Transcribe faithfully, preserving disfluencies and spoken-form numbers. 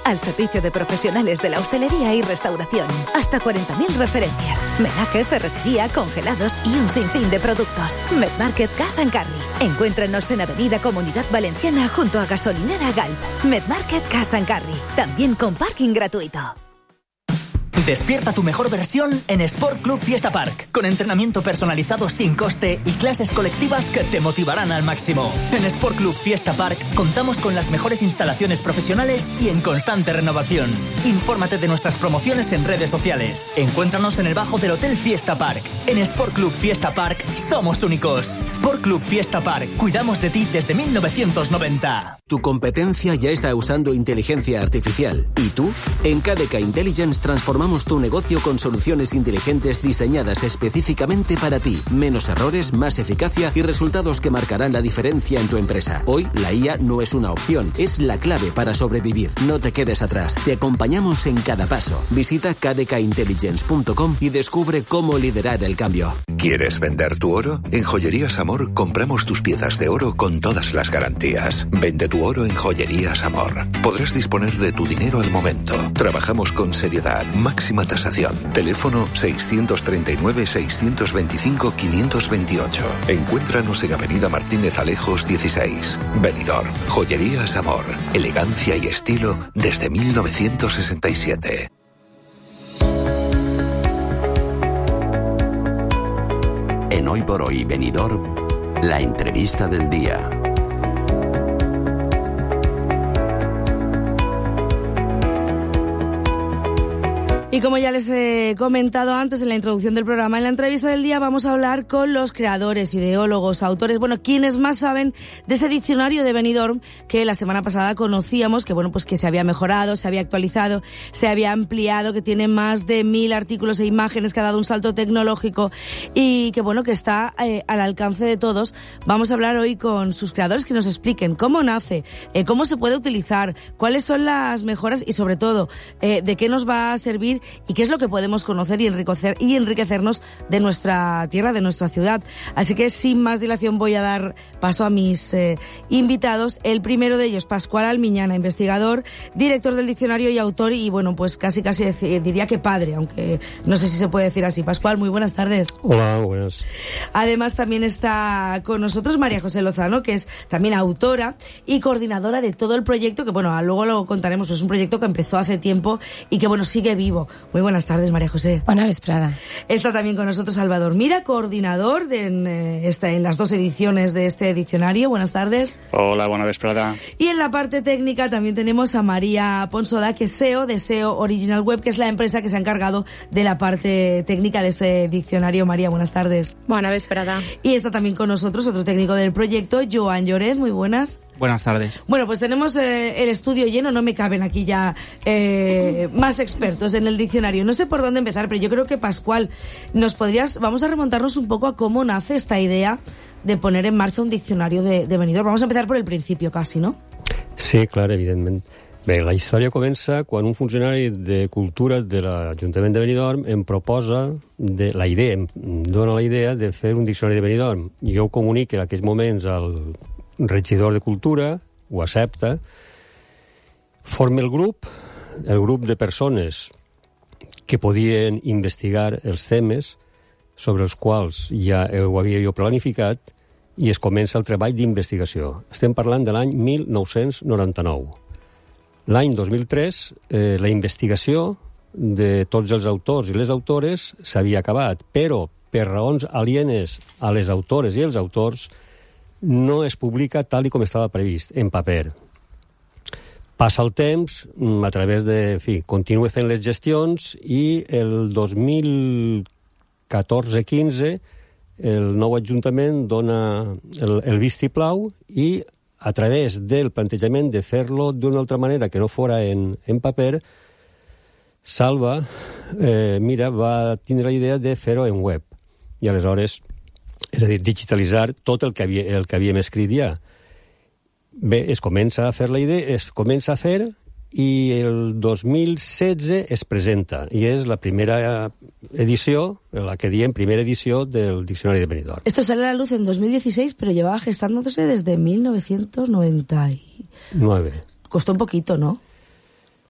al servicio de profesionales de la hostelería y restauración. Hasta cuarenta mil referencias, menaje, ferretería, congelados y un sinfín de productos. Medmarket Cash and Carry. Encuéntranos en Avenida Comunidad Valenciana junto a Gasolinera Galp. Medmarket Cash and Carry, también con parking gratuito. Despierta tu mejor versión en Sport Club Fiesta Park, con entrenamiento personalizado sin coste y clases colectivas que te motivarán al máximo. En Sport Club Fiesta Park contamos con las mejores instalaciones profesionales y en constante renovación. Infórmate de nuestras promociones en redes sociales. Encuéntranos en el bajo del Hotel Fiesta Park. En Sport Club Fiesta Park somos únicos. Sport Club Fiesta Park, cuidamos de ti desde mil novecientos noventa. Tu competencia ya está usando inteligencia artificial. ¿Y tú? En K D K Intelligence transformamos tu negocio con soluciones inteligentes diseñadas específicamente para ti. Menos errores, más eficacia y resultados que marcarán la diferencia en tu empresa. Hoy, la I A no es una opción, es la clave para sobrevivir. No te quedes atrás. Te acompañamos en cada paso. Visita k d k intelligence punto com y descubre cómo liderar el cambio. ¿Quieres vender tu oro? En Joyerías Amor compramos tus piezas de oro con todas las garantías. Vende tu oro en Joyerías Amor. Podrás disponer de tu dinero al momento. Trabajamos con seriedad, máxima tasación. Teléfono seiscientos treinta y nueve, seiscientos veinticinco, quinientos veintiocho. Encuéntranos en Avenida Martínez Alejos dieciséis. Benidorm. Joyerías Amor. Elegancia y estilo desde mil novecientos sesenta y siete. En Hoy por Hoy Benidorm, la entrevista del día. Y como ya les he comentado antes en la introducción del programa, en la entrevista del día vamos a hablar con los creadores, ideólogos, autores, bueno, quienes más saben de ese diccionario de Benidorm que la semana pasada conocíamos, que bueno, pues que se había mejorado, se había actualizado, se había ampliado, que tiene más de mil artículos e imágenes, que ha dado un salto tecnológico y que bueno, que está eh, al alcance de todos. Vamos a hablar hoy con sus creadores que nos expliquen cómo nace, eh, cómo se puede utilizar, cuáles son las mejoras y sobre todo eh, de qué nos va a servir y qué es lo que podemos conocer y enriquecer y enriquecernos de nuestra tierra, de nuestra ciudad. Así que sin más dilación voy a dar paso a mis eh, invitados. El primero de ellos, Pascual Almiñana, investigador, director del diccionario y autor, y bueno, pues casi casi diría que padre, aunque no sé si se puede decir así. Pascual, muy buenas tardes. Hola, buenas. Además también está con nosotros María José Lozano, que es también autora y coordinadora de todo el proyecto, que bueno, luego lo contaremos, pero es un proyecto que empezó hace tiempo y que bueno, sigue vivo. Muy buenas tardes, María José. Buena vesprada. Está también con nosotros Salvador Mira, coordinador de, en, esta, en las dos ediciones de este diccionario. Buenas tardes. Hola, buena vesprada. Y en la parte técnica también tenemos a María Ponsoda, que es C E O de S E O Original Web, que es la empresa que se ha encargado de la parte técnica de este diccionario. María, buenas tardes. Buena vesprada. Y está también con nosotros otro técnico del proyecto, Joan Lloret. Muy buenas. Buenas tardes. Bueno, pues tenemos eh, el estudio lleno, no me caben aquí ya eh, más expertos en el diccionario. No sé por dónde empezar, pero yo creo que, Pascual, nos podrías, vamos a remontarnos un poco a cómo nace esta idea de poner en marcha un diccionario de, de Benidorm. Vamos a empezar por el principio casi, ¿no? Sí, clar, evidentment. Bé, la història comença quan un funcionari de cultura de l'Ajuntament de Benidorm em proposa, de, la idea, em dona la idea de fer un diccionari de Benidorm. Jo ho comunico en aquells moments al regidor de Cultura, ho accepta, forma el grup, el grup de persones que podien investigar els temes sobre els quals ja ho havia jo planificat i es comença el treball d'investigació. Estem parlant de l'any mil nou-cents noranta-nou. L'any dos mil tres, eh, la investigació de tots els autors i les autores s'havia acabat, però per raons alienes a les autores i els autors no es publica tal i com estava previst, en paper. Passa el temps, a través de... En fi, continua fent les gestions i el dos mil catorze quinze el nou Ajuntament dona el, el vistiplau i a través del plantejament de fer-lo d'una altra manera que no fora en, en paper, Salva, eh, mira, va tindre la idea de fer-ho en web. I aleshores, és a dir, digitalitzar tot el que, havia, el que havíem escrit ja. Bé, es comença a fer la idea, es comença a fer i el dos mil setze es presenta i és la primera edició, la que diem primera edició del Diccionari de Benidorm. Esto sale a la luz en dos mil dieciséis, pero llevaba gestándose desde mil novecientos noventa y nueve. Costó un poquito, ¿no?